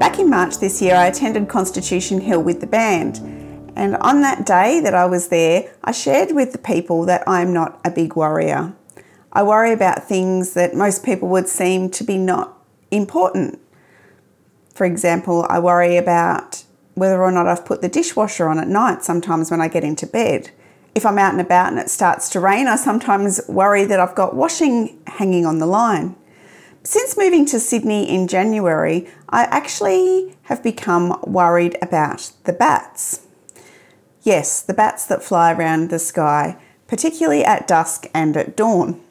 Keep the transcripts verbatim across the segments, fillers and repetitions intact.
Back in March this year, I attended Constitution Hill with the band. And on that day that I was there, I shared with the people that I'm not a big worrier. I worry about things that most people would seem to be not important. For example, I worry about whether or not I've put the dishwasher on at night sometimes when I get into bed. If I'm out and about and it starts to rain, I sometimes worry that I've got washing hanging on the line. Since moving to Sydney in January, I actually have become worried about the bats. Yes, the bats that fly around the sky, particularly at dusk and at dawn.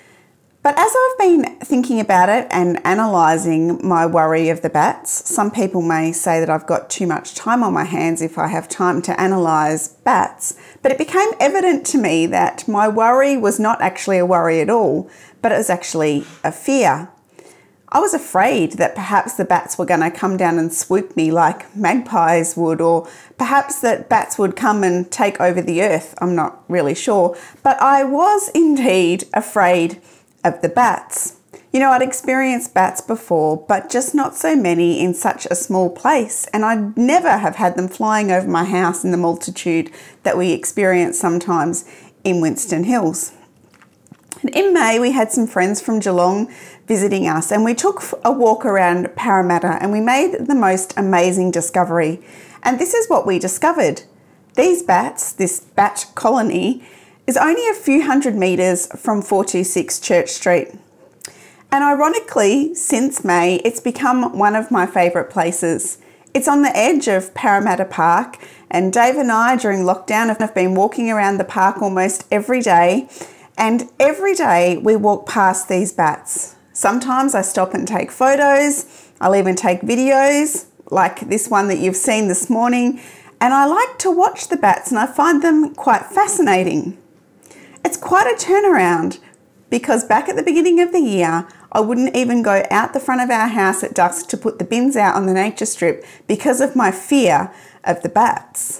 But as I've been thinking about it and analysing my worry of the bats, some people may say that I've got too much time on my hands if I have time to analyse bats, but it became evident to me that my worry was not actually a worry at all, but it was actually a fear. I was afraid that perhaps the bats were going to come down and swoop me like magpies would, or perhaps that bats would come and take over the earth. I'm not really sure, but I was indeed afraid of the bats. You know, I'd experienced bats before, but just not so many in such a small place, and I'd never have had them flying over my house in the multitude that we experience sometimes in Winston Hills. And in May, we had some friends from Geelong visiting us, and we took a walk around Parramatta, and we made the most amazing discovery. And this is what we discovered. These bats, this bat colony, is only a few hundred metres from four two six Church Street. And ironically, since May, it's become one of my favourite places. It's on the edge of Parramatta Park, and Dave and I, during lockdown, have been walking around the park almost every day. And every day we walk past these bats. Sometimes I stop and take photos. I'll even take videos, like this one that you've seen this morning. And I like to watch the bats, and I find them quite fascinating. It's quite a turnaround, because back at the beginning of the year, I wouldn't even go out the front of our house at dusk to put the bins out on the nature strip because of my fear of the bats.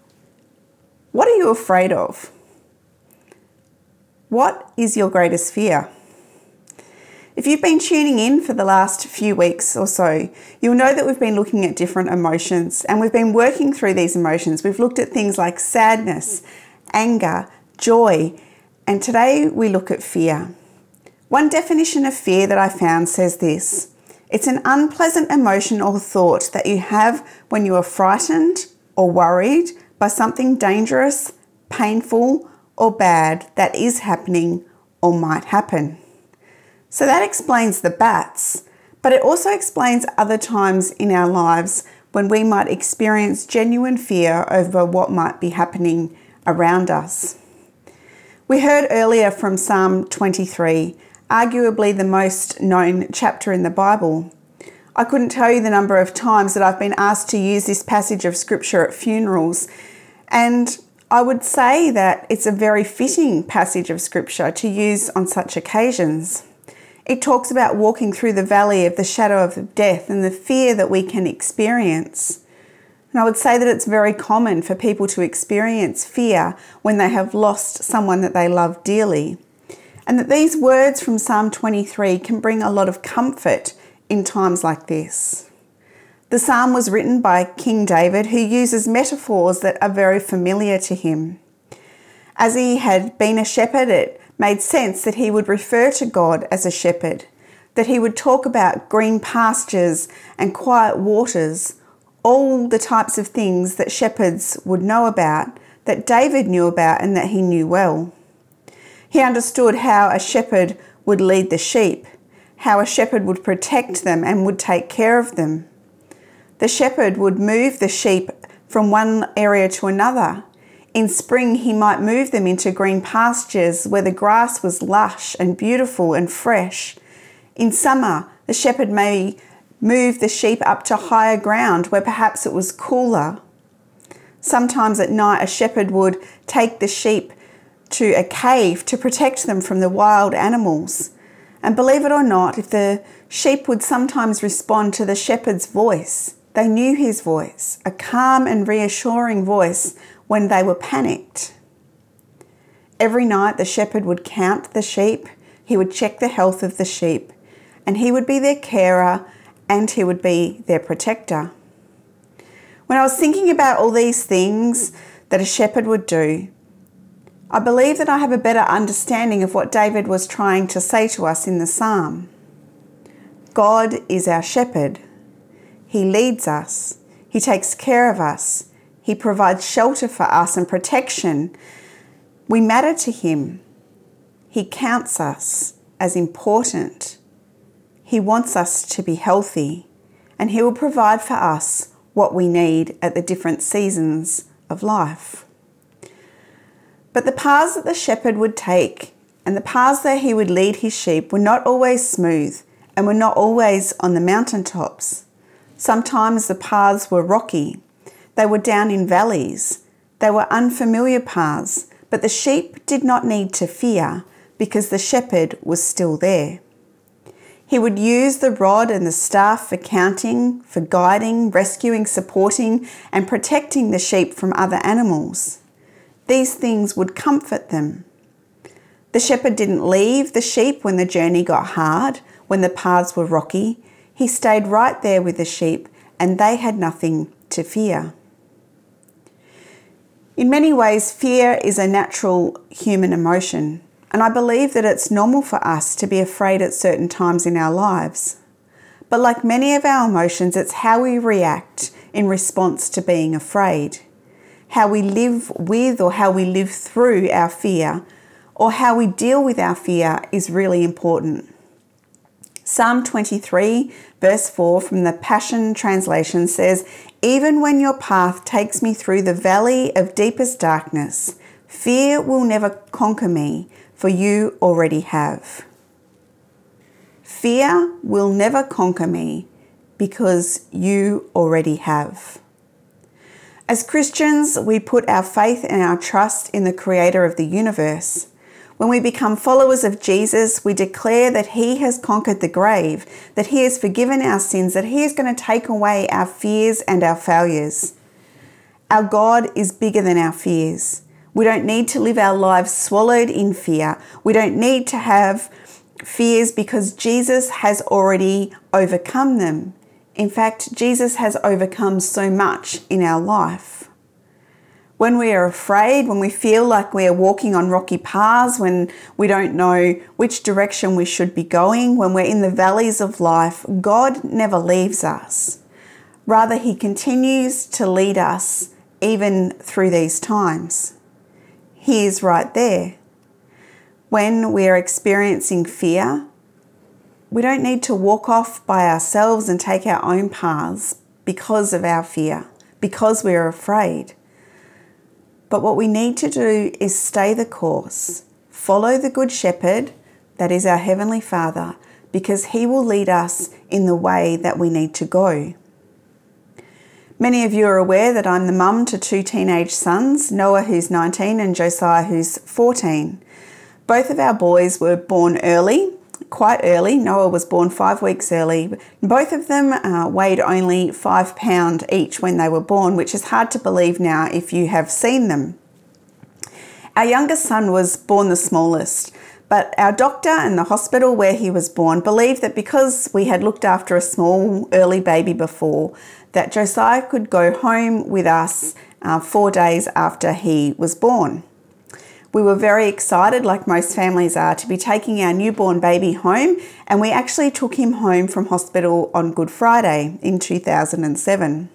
What are you afraid of? What is your greatest fear? If you've been tuning in for the last few weeks or so, you'll know that we've been looking at different emotions, and we've been working through these emotions. We've looked at things like sadness, anger, joy, and today we look at fear. One definition of fear that I found says this: it's an unpleasant emotion or thought that you have when you are frightened or worried by something dangerous, painful, or bad that is happening or might happen. So that explains the bats, but it also explains other times in our lives when we might experience genuine fear over what might be happening around us. We heard earlier from Psalm twenty-three, arguably the most known chapter in the Bible. I couldn't tell you the number of times that I've been asked to use this passage of scripture at funerals, and I would say that it's a very fitting passage of scripture to use on such occasions. It talks about walking through the valley of the shadow of death and the fear that we can experience. And I would say that it's very common for people to experience fear when they have lost someone that they love dearly. And that these words from Psalm twenty-three can bring a lot of comfort in times like this. The psalm was written by King David, who uses metaphors that are very familiar to him. As he had been a shepherd, it made sense that he would refer to God as a shepherd, that he would talk about green pastures and quiet waters, all the types of things that shepherds would know about, that David knew about and that he knew well. He understood how a shepherd would lead the sheep, how a shepherd would protect them and would take care of them. The shepherd would move the sheep from one area to another. In spring, he might move them into green pastures where the grass was lush and beautiful and fresh. In summer, the shepherd may move the sheep up to higher ground where perhaps it was cooler. Sometimes at night, a shepherd would take the sheep to a cave to protect them from the wild animals. And believe it or not, if the sheep would sometimes respond to the shepherd's voice, they knew his voice, a calm and reassuring voice when they were panicked. Every night the shepherd would count the sheep, he would check the health of the sheep, and he would be their carer and he would be their protector. When I was thinking about all these things that a shepherd would do, I believe that I have a better understanding of what David was trying to say to us in the psalm. God is our shepherd. He leads us. He takes care of us. He provides shelter for us and protection. We matter to him. He counts us as important. He wants us to be healthy, and he will provide for us what we need at the different seasons of life. But the paths that the shepherd would take and the paths that he would lead his sheep were not always smooth and were not always on the mountaintops. Sometimes the paths were rocky. They were down in valleys. They were unfamiliar paths, but the sheep did not need to fear because the shepherd was still there. He would use the rod and the staff for counting, for guiding, rescuing, supporting, and protecting the sheep from other animals. These things would comfort them. The shepherd didn't leave the sheep when the journey got hard, when the paths were rocky. He stayed right there with the sheep, and they had nothing to fear. In many ways, fear is a natural human emotion. And I believe that it's normal for us to be afraid at certain times in our lives. But like many of our emotions, it's how we react in response to being afraid. How we live with or how we live through our fear, or how we deal with our fear, is really important. Psalm twenty-three, verse four from the Passion Translation says, "Even when your path takes me through the valley of deepest darkness, fear will never conquer me, for you already have." Fear will never conquer me because you already have. As Christians, we put our faith and our trust in the Creator of the universe. When we become followers of Jesus, we declare that he has conquered the grave, that he has forgiven our sins, that he is going to take away our fears and our failures. Our God is bigger than our fears. We don't need to live our lives swallowed in fear. We don't need to have fears because Jesus has already overcome them. In fact, Jesus has overcome so much in our life. When we are afraid, when we feel like we are walking on rocky paths, when we don't know which direction we should be going, when we're in the valleys of life, God never leaves us. Rather, he continues to lead us even through these times. He is right there. When we are experiencing fear, we don't need to walk off by ourselves and take our own paths because of our fear, because we are afraid. But what we need to do is stay the course, follow the Good Shepherd, that is our Heavenly Father, because he will lead us in the way that we need to go. Many of you are aware that I'm the mum to two teenage sons, Noah who's nineteen and Josiah who's fourteen. Both of our boys were born early, quite early. Noah was born five weeks early. Both of them uh, weighed only five pounds each when they were born, which is hard to believe now if you have seen them. Our youngest son was born the smallest, but our doctor and the hospital where he was born believed that because we had looked after a small early baby before, that Josiah could go home with us uh, four days after he was born. We were very excited, like most families are, to be taking our newborn baby home, and we actually took him home from hospital on Good Friday in two thousand seven.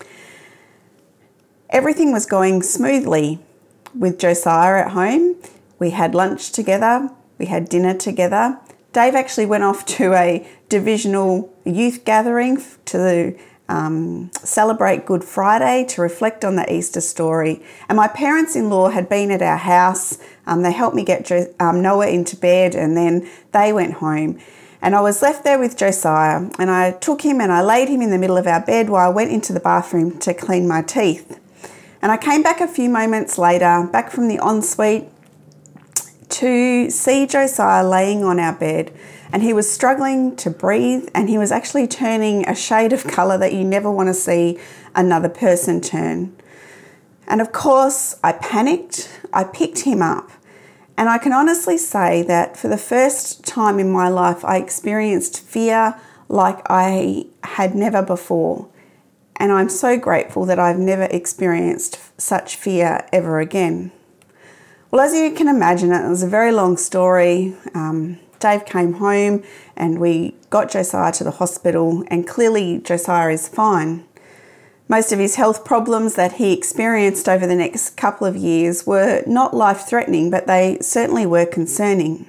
Everything was going smoothly with Josiah at home. We had lunch together, we had dinner together. Dave actually went off to a divisional youth gathering to Um, celebrate Good Friday, to reflect on the Easter story. And my parents-in-law had been at our house. Um, they helped me get jo- um, Noah into bed, and then they went home. And I was left there with Josiah, and I took him and I laid him in the middle of our bed while I went into the bathroom to clean my teeth. And I came back a few moments later, back from the ensuite, to see Josiah laying on our bed, and he was struggling to breathe, and he was actually turning a shade of colour that you never want to see another person turn. And of course, I panicked, I picked him up, and I can honestly say that for the first time in my life, I experienced fear like I had never before. And I'm so grateful that I've never experienced such fear ever again. Well, as you can imagine, it was a very long story. Um, Dave came home and we got Josiah to the hospital, and clearly Josiah is fine. Most of his health problems that he experienced over the next couple of years were not life-threatening, but they certainly were concerning.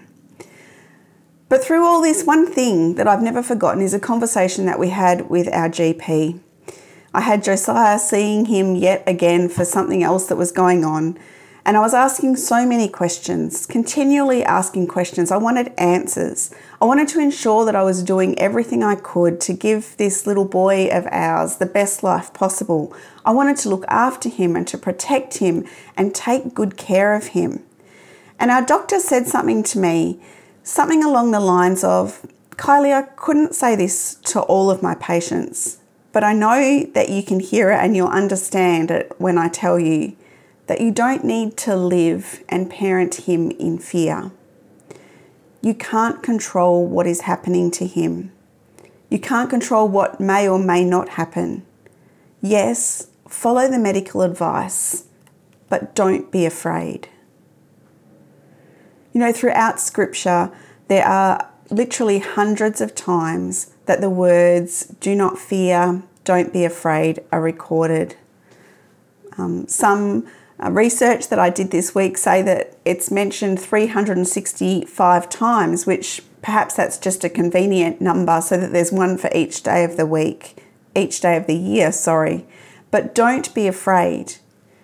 But through all this, one thing that I've never forgotten is a conversation that we had with our G P. I had Josiah seeing him yet again for something else that was going on, and I was asking so many questions, continually asking questions. I wanted answers. I wanted to ensure that I was doing everything I could to give this little boy of ours the best life possible. I wanted to look after him and to protect him and take good care of him. And our doctor said something to me, something along the lines of, "Kylie, I couldn't say this to all of my patients, but I know that you can hear it and you'll understand it when I tell you that you don't need to live and parent him in fear. You can't control what is happening to him. You can't control what may or may not happen. Yes, follow the medical advice, but don't be afraid." You know, throughout Scripture, there are literally hundreds of times that the words "do not fear, don't be afraid" are recorded. Um, some uh, research that I did this week say that it's mentioned three hundred sixty-five times, which perhaps that's just a convenient number so that there's one for each day of the week, each day of the year, sorry. But don't be afraid.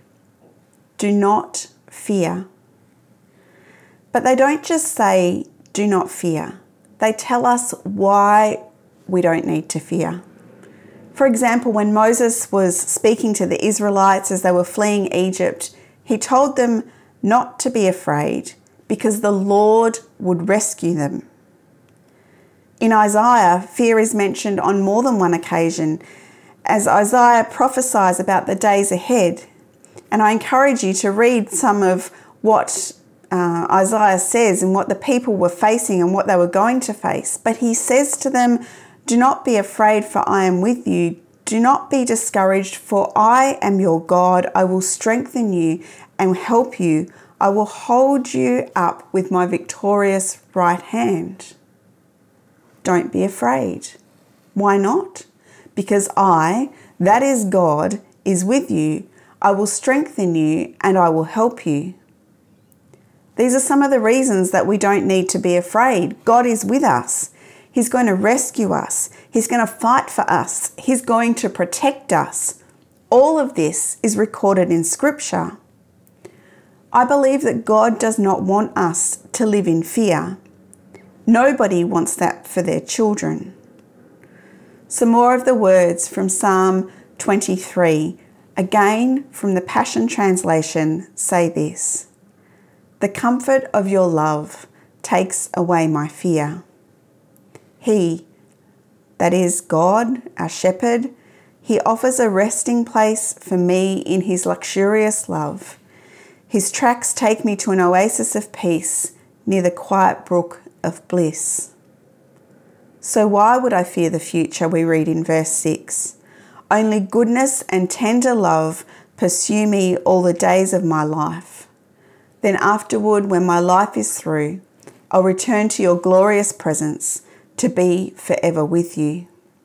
Do not fear. But they don't just say, "do not fear." They tell us why we don't need to fear. For example, when Moses was speaking to the Israelites as they were fleeing Egypt, he told them not to be afraid because the Lord would rescue them. In Isaiah, fear is mentioned on more than one occasion as Isaiah prophesies about the days ahead. And I encourage you to read some of what uh, Isaiah says and what the people were facing and what they were going to face. But he says to them, "Do not be afraid, for I am with you. Do not be discouraged, for I am your God. I will strengthen you and help you. I will hold you up with my victorious right hand." Don't be afraid. Why not? Because I, that is God, is with you. I will strengthen you and I will help you. These are some of the reasons that we don't need to be afraid. God is with us. He's going to rescue us. He's going to fight for us. He's going to protect us. All of this is recorded in Scripture. I believe that God does not want us to live in fear. Nobody wants that for their children. Some more of the words from Psalm twenty-three, again from the Passion Translation, say this: "The comfort of your love takes away my fear." He, that is God, our shepherd, he offers a resting place for me in his luxurious love. His tracks take me to an oasis of peace near the quiet brook of bliss. So why would I fear the future, we read in verse six. Only goodness and tender love pursue me all the days of my life. Then afterward, when my life is through, I'll return to your glorious presence to be forever with you.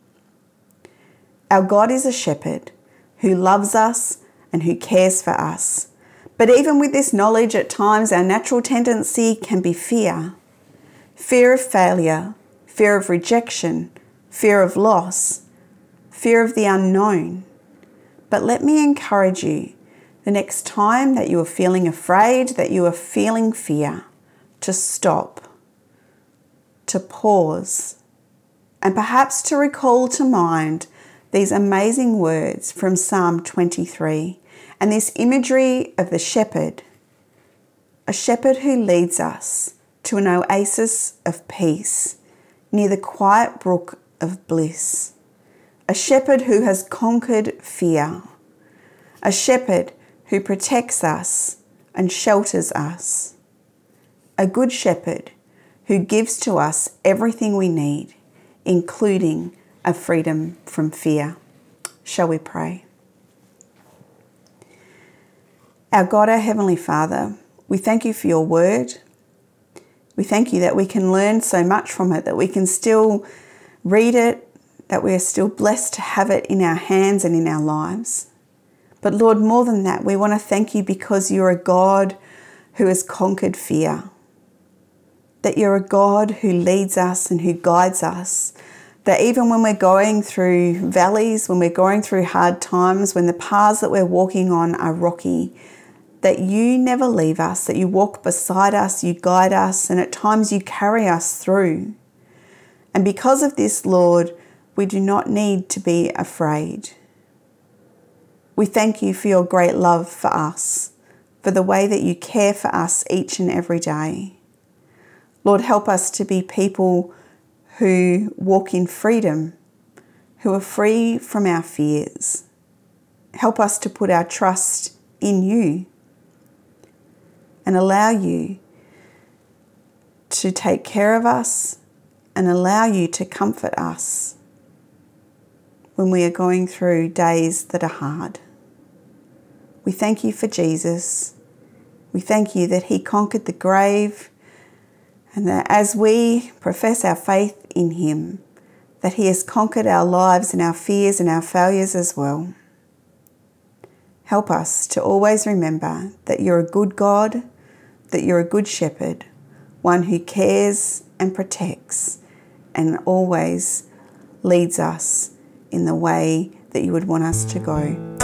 Our God is a shepherd who loves us and who cares for us. But even with this knowledge, at times our natural tendency can be fear. Fear of failure, fear of rejection, fear of loss, fear of the unknown. But let me encourage you, the next time that you are feeling afraid, that you are feeling fear, to stop, to pause, and perhaps to recall to mind these amazing words from Psalm twenty-three and this imagery of the shepherd, a shepherd who leads us to an oasis of peace near the quiet brook of bliss, a shepherd who has conquered fear, a shepherd who protects us and shelters us, a good shepherd who gives to us everything we need, including a freedom from fear. Shall we pray? Our God, our Heavenly Father, we thank you for your word. We thank you that we can learn so much from it, that we can still read it, that we are still blessed to have it in our hands and in our lives. But Lord, more than that, we want to thank you because you're a God who has conquered fear. That you're a God who leads us and who guides us. That even when we're going through valleys, when we're going through hard times, when the paths that we're walking on are rocky, that you never leave us, that you walk beside us, you guide us, and at times you carry us through. And because of this, Lord, we do not need to be afraid. We thank you for your great love for us, for the way that you care for us each and every day. Lord, help us to be people who walk in freedom, who are free from our fears. Help us to put our trust in you and allow you to take care of us and allow you to comfort us when we are going through days that are hard. We thank you for Jesus. We thank you that he conquered the grave, and that as we profess our faith in him, that he has conquered our lives and our fears and our failures as well. Help us to always remember that you're a good God, that you're a good shepherd, one who cares and protects and always leads us in the way that you would want us to go.